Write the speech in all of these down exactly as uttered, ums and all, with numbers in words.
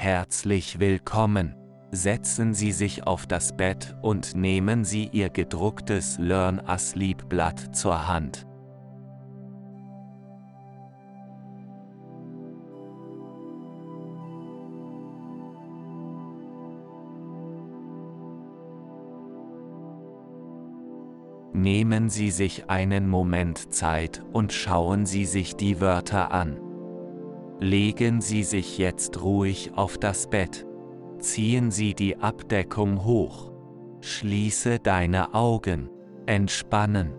herzlich willkommen. Setzen Sie sich auf das Bett und nehmen Sie Ihr gedrucktes Learn Asleep Blatt zur Hand. Nehmen Sie sich einen Moment Zeit und schauen Sie sich die Wörter an. Legen Sie sich jetzt ruhig auf das Bett. Ziehen Sie die Abdeckung hoch. Schließe deine Augen. Entspannen.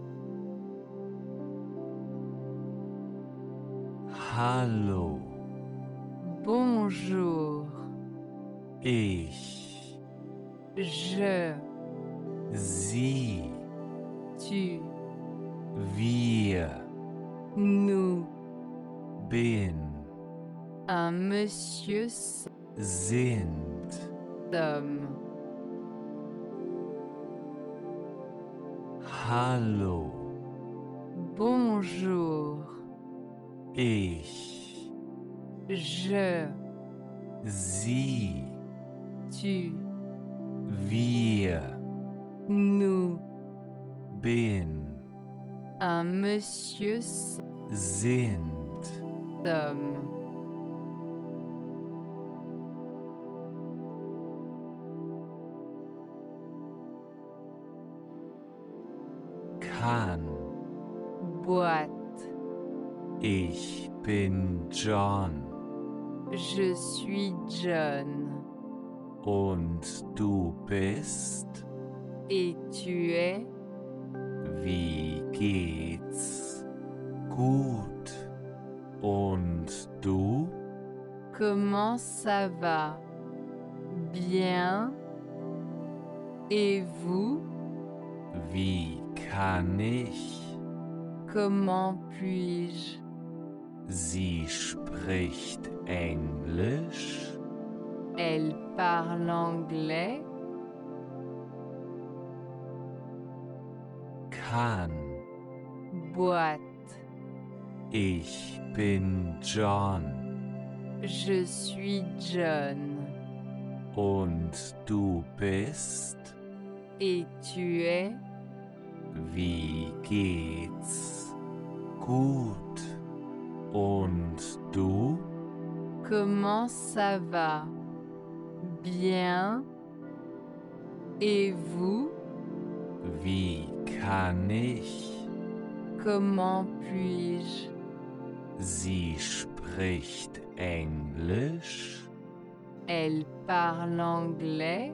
Hallo. Bonjour. Ich. Je. Sie. Tu. Wir. Nous. Bin. Un monsieur Sind. Somme. Hallo. Bonjour. Ich. Je. Sie. Tu. Wir. Nous. Bin. Un monsieur Sind. Somme. Kann. Boîte. Ich bin John. Je suis John. Und du bist? Et tu es? Wie geht's? Gut. Und du? Comment ça va? Bien. Et vous? Wie kann ich? Comment puis-je? Sie spricht Englisch? Elle parle anglais? Kann. Boîte. Ich bin John. Je suis John. Und du bist? Et tu es? Wie geht's? Gut. Und du? Comment ça va? Bien. Et vous? Wie kann ich? Comment puis-je? Sie spricht Englisch? Elle parle anglais?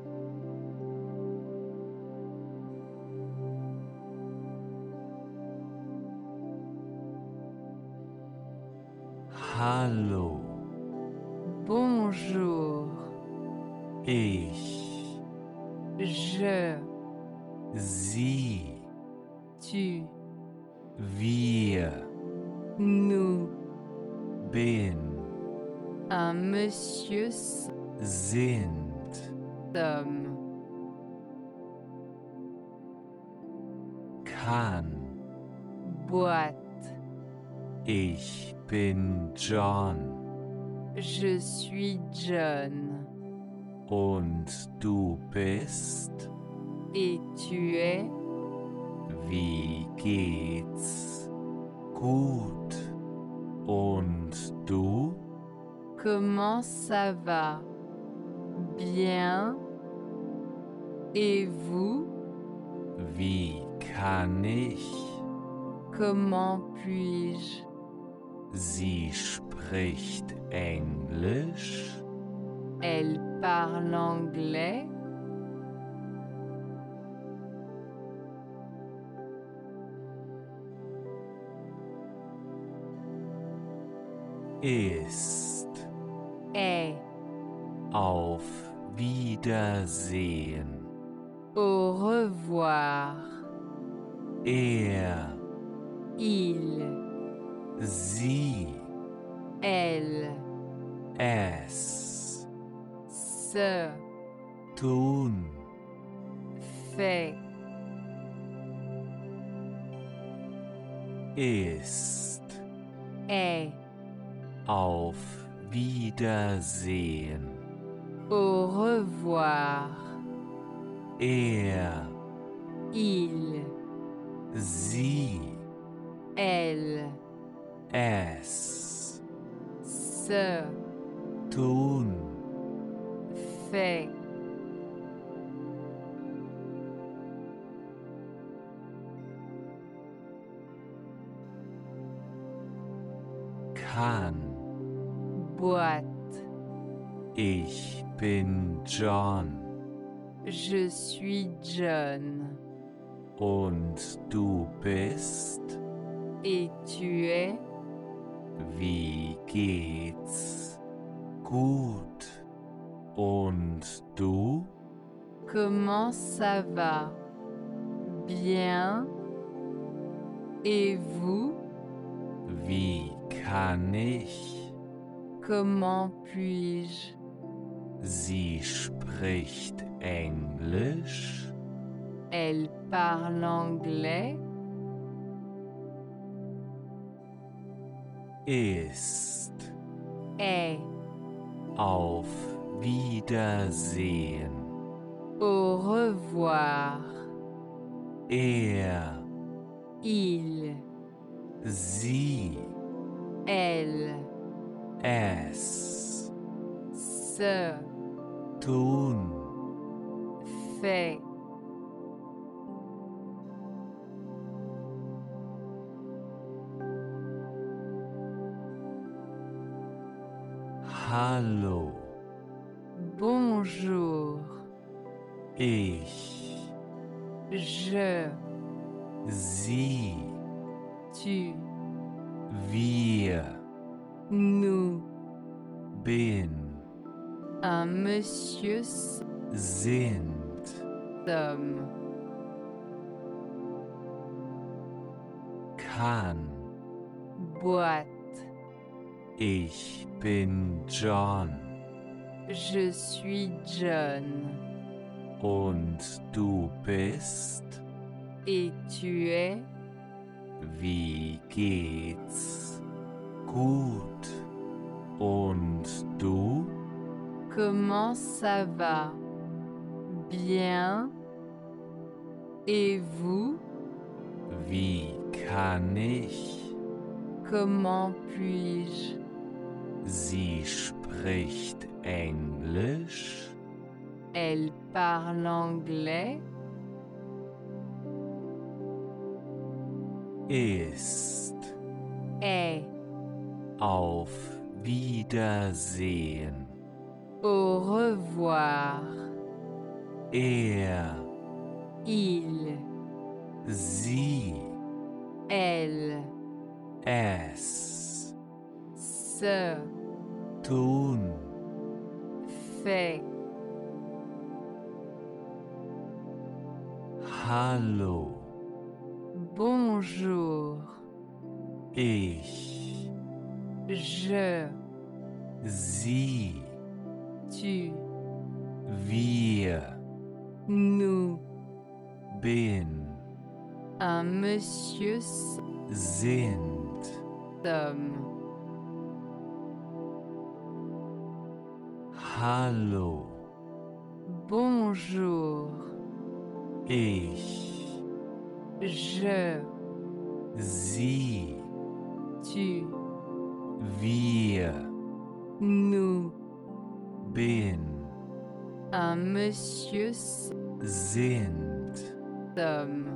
Hallo. Bonjour. Ich. Je. Sie. Tu. Wir. Nous. Bin. Un monsieur Sind. Somme. Kann. Boîte. Ich bin John. Je suis John. Und du bist? Et tu es? Wie geht's? Gut. Und du? Comment ça va? Bien. Et vous? Wie kann ich? Comment puis-je? Sie spricht Englisch? Elle parle anglais? Ist. Est. Auf Wiedersehen. Au revoir. Er. Il. Sie. Elle. Es. Se. Tun. Fait. Ist. Est. Auf Wiedersehen. Au revoir. Er, Il. sie, Elle. es, Se. tun, Fait. kann. Boîte. Ich bin John. Je suis John. Und du bist? Et tu es? Wie geht's? Gut. Und du? Comment ça va? Bien. Et vous? Wie kann ich? Comment puis-je? Sie spricht Englisch? Elle parle anglais? Ist. Est. Auf Wiedersehen. Au revoir. Er. Il. Sie. Elle. Es. Se. Tun. Fait. Hallo. Bonjour. Ich. Je. Sie. Tu. Wir. Nous. Bin. Un monsieur Sind. sommes. Kann. Boîte. Ich bin John. Je suis John. Und du bist? Et tu es? Wie geht's? Gut. Und du? Comment ça va? Bien. Et vous? Wie kann ich? Comment puis-je? Sie spricht Englisch? Elle parle anglais? Ist. Est. Auf Wiedersehen. Au revoir. Er. Il. Sie. Elle. Es. Se. Tun. Fait. Hallo. Bonjour. Ich. Je. Sie. Tu. Wir. Nous. Bin. Un monsieur Sind. sommes. Hallo. Bonjour. Ich. Je. Sie. Tu. Wir. Nous. Bin. Un monsieur Sind. sommes.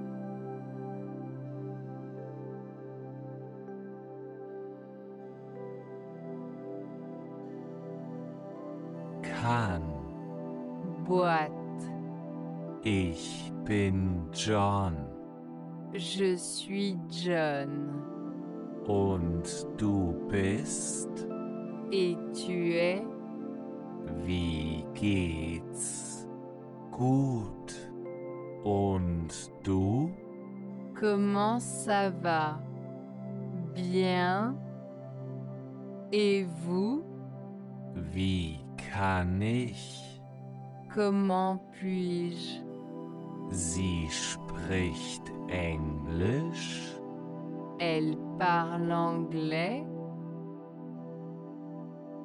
Kann. Boîte. Ich bin John. Je suis John. Und du bist? Et tu es? Wie geht's? Gut. Und du? Comment ça va? Bien. Et vous? Wie kann ich? Comment puis-je? Sie spricht Englisch? Elle parle anglais?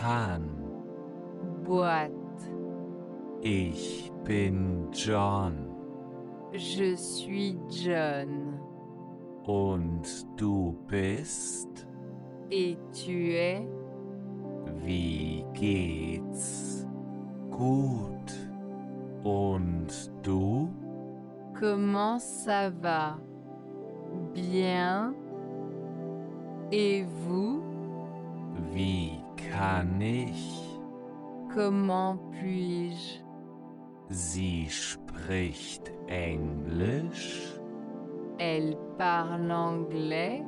kann. Boîte. Ich bin John. Je suis John. Und du bist? Et tu es? Wie geht's? Gut. Und du? Comment ça va? Bien. Et vous? Wie kann ich? Comment puis-je? Sie spricht Englisch? Elle parle anglais?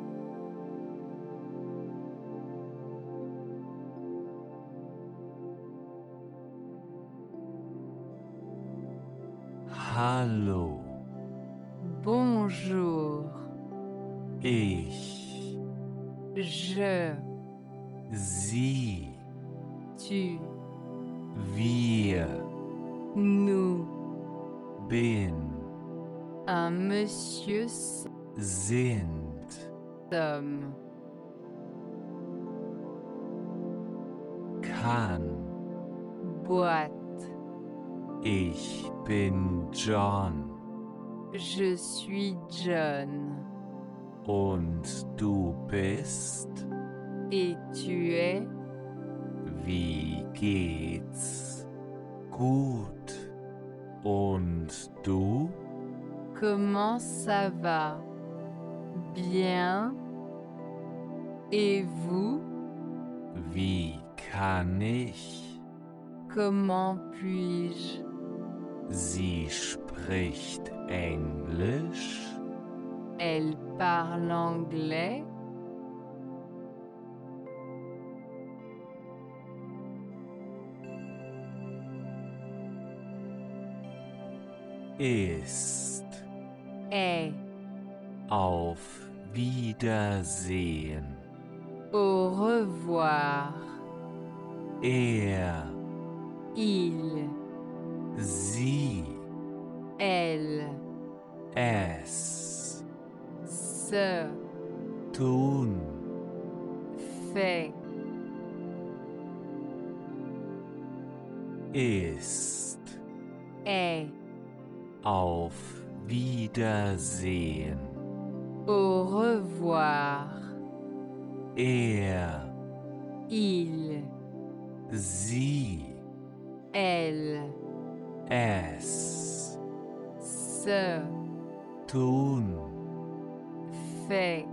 Hallo. Bonjour. Ich. Je. Sie. Tu. Wir. Nous. Bin. Un monsieur Sind. sommes. Kann. Boîte. Ich bin John. Je suis John. Und du bist? Et tu es? Wie geht's? Gut. Und du? Comment ça va? Bien. Et vous? Wie kann ich? Comment puis-je? Sie spricht Englisch? Elle parle anglais? Ist. Est. Auf Wiedersehen. Au revoir. Er. Il. Sie. Elle. Es. Se. Tun. Fait. Ist. Est. Auf Wiedersehen. Au revoir. Er. Il. Sie. Elle. Es. Se. Tun. Fait.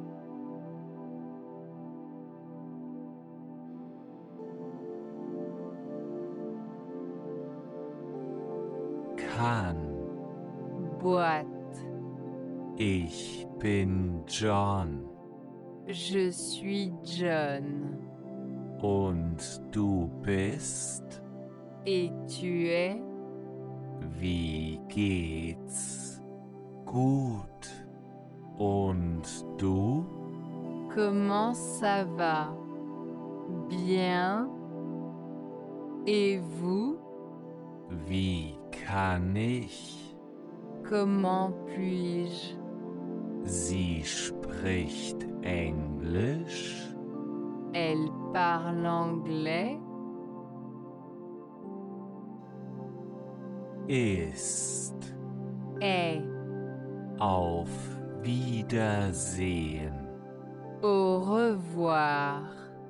Kann. Boîte. Ich bin John. Je suis John. Und du bist? Et tu es? Wie geht's? Gut. Und du? Comment ça va? Bien. Et vous? Wie kann ich? Comment puis-je? Sie spricht Englisch? Elle parle anglais? Ist. Est. Auf Wiedersehen. Au revoir.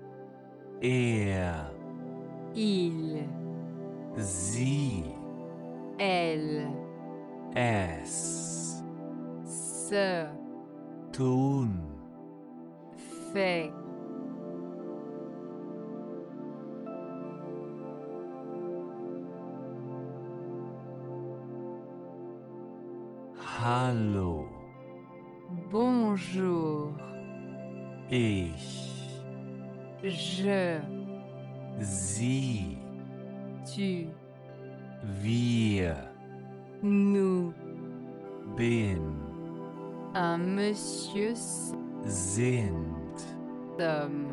Er. Il. Sie. Elle. Es. Se. Tun. Fait. Hallo. Bonjour. Ich. Je. Sie. Tu. Wir. Nous. Bin. Un monsieur Sind. sommes.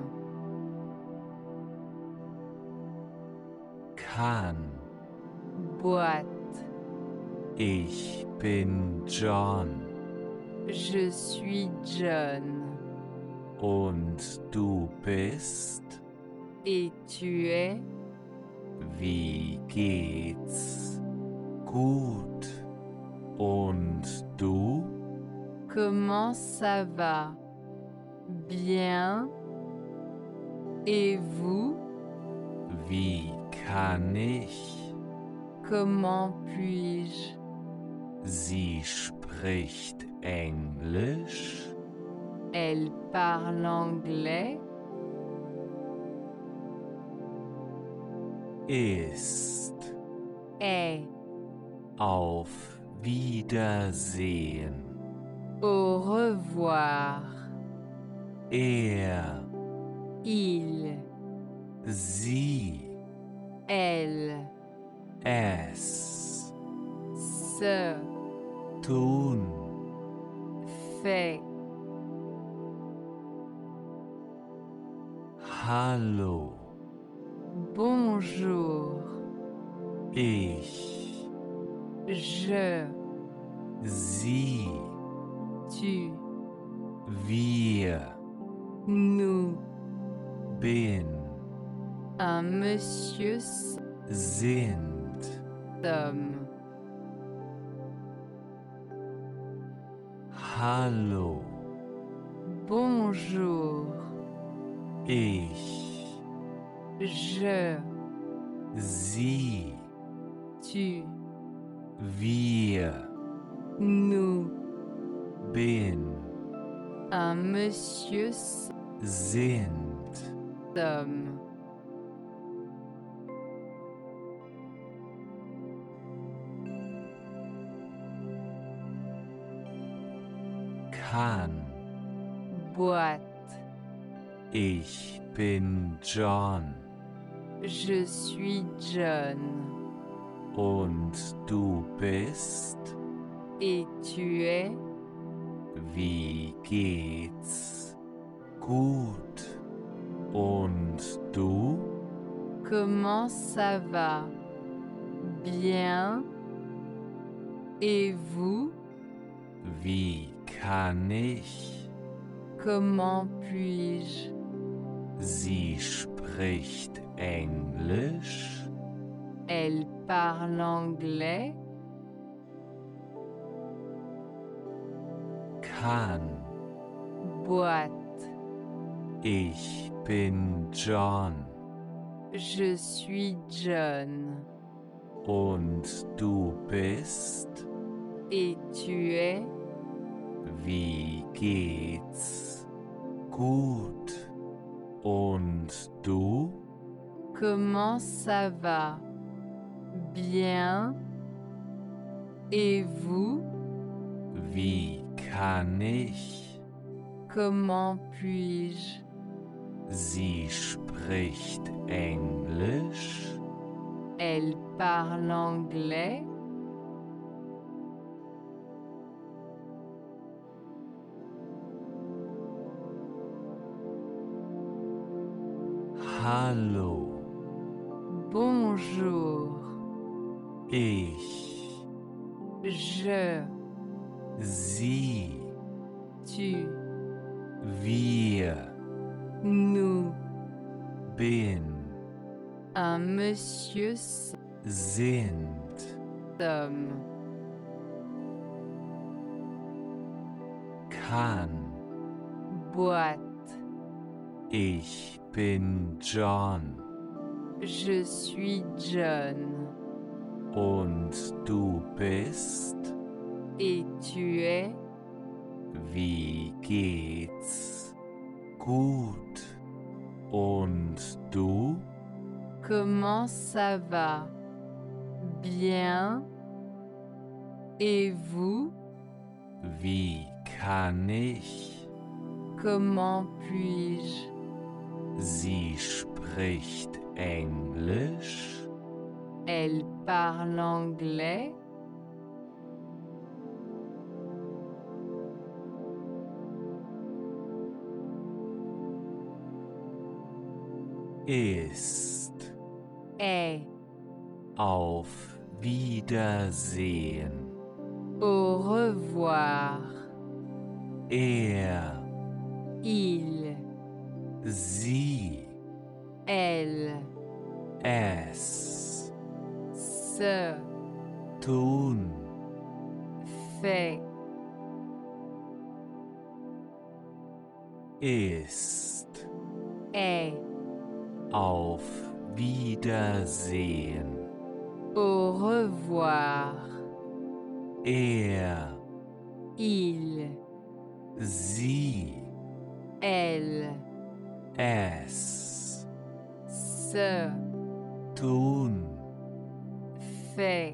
Kann. Boîte. Ich bin John. Je suis John. Und du bist? Et tu es? Wie geht's? Gut. Und du? Comment ça va? Bien. Et vous? Wie kann ich? Comment puis-je? Sie spricht Englisch? Elle parle anglais? Ist. Est. Auf Wiedersehen. Au revoir. Er. Il. Sie. Elle. Es. Se. Tun. Fait. Hallo. Bonjour. Ich. Je. Sie. Tu. Wir. Nous. Bin. Un monsieur. Sind. Sommes. Hallo. Bonjour. Ich. Je. Sie. Tu. Wir. Nous. Bin. Un monsieur. Sind. Sommes. Kann. Boîte. Ich bin John. Je suis John. Und du bist? Et tu es? Wie geht's? Gut. Und du? Comment ça va? Bien. Et vous? Wie kann ich? Comment puis-je? Sie spricht Englisch? Elle parle anglais? Kann. Boîte. Ich bin John. Je suis John. Und du bist? Et tu es? Wie geht's? Gut. Und du? Comment ça va? Bien. Et vous? Wie kann ich? Comment puis-je? Sie spricht Englisch? Elle parle anglais? Hallo. Bonjour. Ich. Je. Sie. Tu. Wir. Nous. Bin. Un monsieur. Sind. Sommes. Kann. Boîte. Ich bin John. Je suis John. Und du bist? Et tu es? Wie geht's? Gut. Und du? Comment ça va? Bien. Et vous? Wie kann ich? Comment puis-je? Sie spricht Englisch? Elle parle anglais? Ist. Est. Auf Wiedersehen. Au revoir. Er. Il. Sie. elle, es, se, tun, fait, ist, est, auf Wiedersehen, au revoir, er, il, sie, elle, es, se, tun, fait,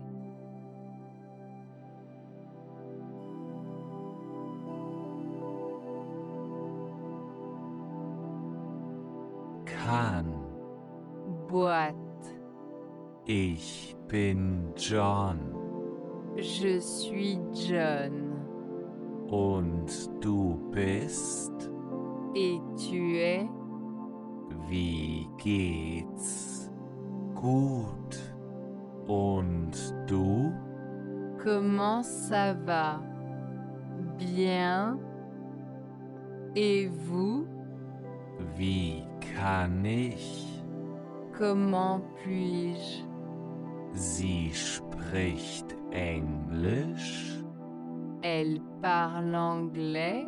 kann. boîte, Ich bin John je suis John, und du bist, et tu es, wie geht's? Gut. Und du? comment ça va? Bien, et vous? Wie kann ich? Comment puis-je? Sie spricht Englisch? Elle parle anglais?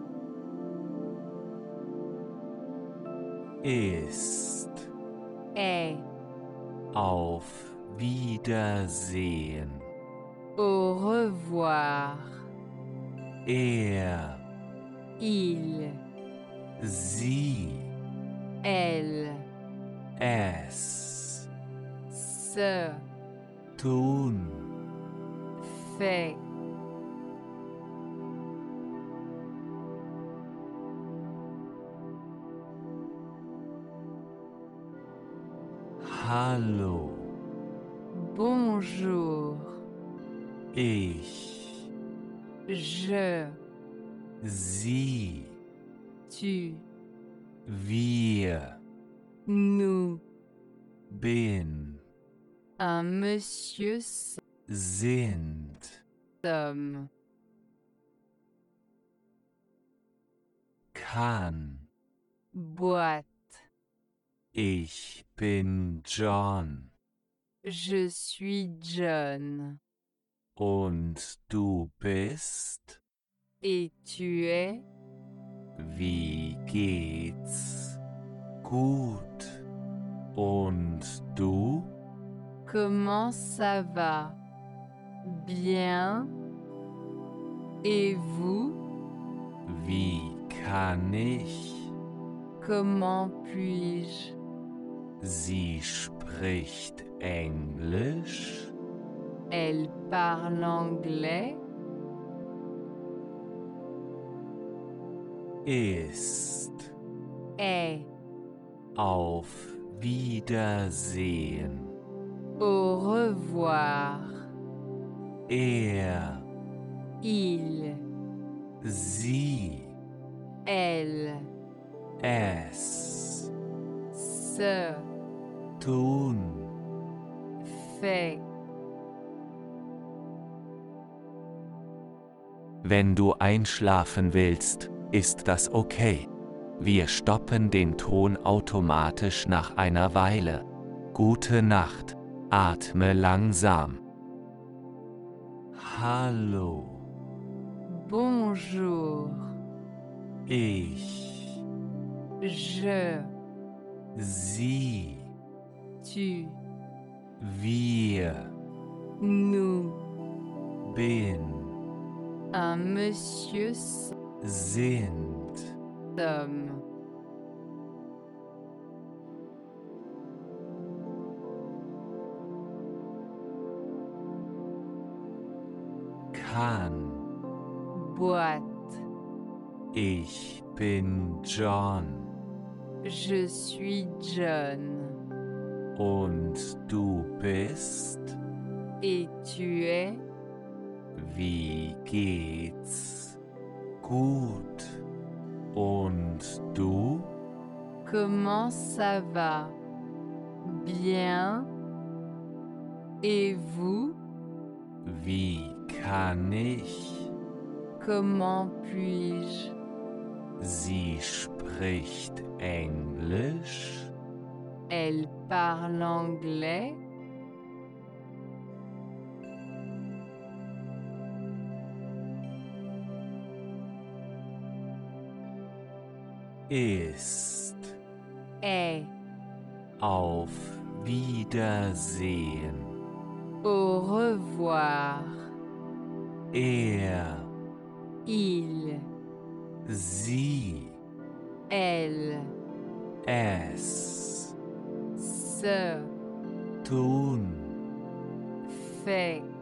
Ist. Est, Auf Wiedersehen. au revoir, Er. il, Sie. elle, Es. se, Tun. fait, Hallo. bonjour, Ich. je, Sie. tu, Wir. nous, Bin. un monsieur Sind. sommes, Kann. boîte, Ich bin John. je suis John, Und du bist? et tu es, Wie geht's? Gut. Und du? comment ça va? Bien, et vous? Wie kann ich? Comment puis-je? Sie spricht Englisch? Elle parle anglais? Ist. Est, Auf Wiedersehen. au revoir, Er. il, Sie. elle, Es. se, Tun. fait. Wenn du einschlafen willst, ist das okay. Wir stoppen den Ton automatisch nach einer Weile. Gute Nacht. Atme langsam. Hallo. Bonjour, Ich. je, Sie. tu, Wir. nous, Bin. un monsieur Sind. sommes, Kann. boîte, Ich bin John. je suis John, Und du bist? et tu es, Wie geht's? Gut. Und du? comment ça va? Bien, et vous? Wie kann ich? Comment puis-je? Sie spricht Englisch? Elle parle anglais? Ist. Est. Auf Wiedersehen. Au revoir. Er. Il. Sie. Elle. Es. Se. Tun. Fait.